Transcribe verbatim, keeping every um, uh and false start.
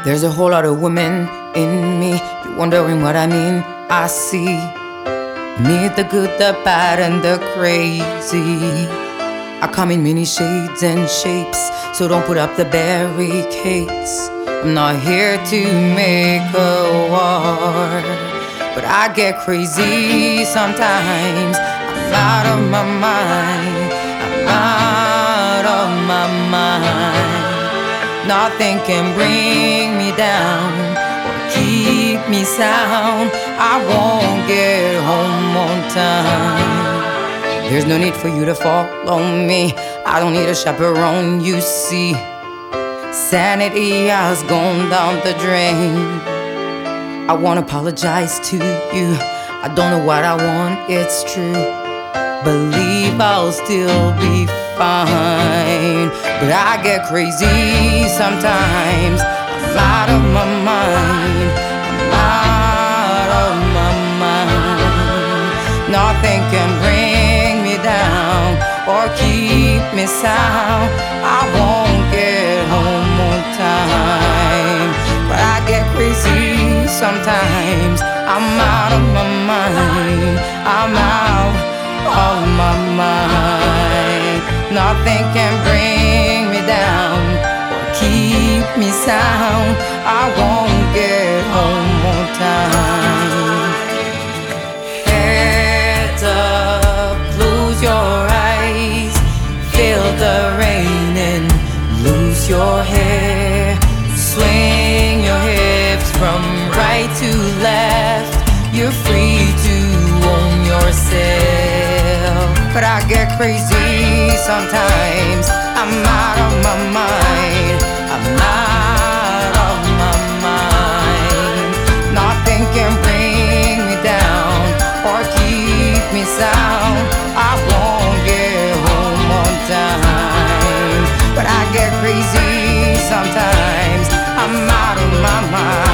There's a whole lot of women in me. You're wondering what I mean. I see me, the good, the bad, and the crazy. I come in many shades and shapes, so don't put up the barricades. I'm not here to make a war, but I get crazy sometimes. I'm out of my mind. I'm out of my mind. Nothing can bring me down or keep me sound. I won't get home on time. There's no need for you to follow me. I don't need a chaperone, you see. Sanity has gone down the drain. I won't apologize to you. I don't know what I want, it's true. Believe I'll still be fine, but I get crazy sometimes. I'm out of my mind. I'm out of my mind. Nothing can bring me down or keep me sound. I won't get home on time, but I get crazy sometimes. I'm out of my mind. I'm out of my mind. Nothing can bring me down or keep me sound. I won't get home on time. Heads up, close your eyes, feel the rain and lose your hair. Swing your hips from right to left. You're free to own yourself, but I get crazy sometimes. I'm out of my mind. I'm out of my mind. Nothing can bring me down or keep me sound. I won't get home on time, but I get crazy sometimes. I'm out of my mind.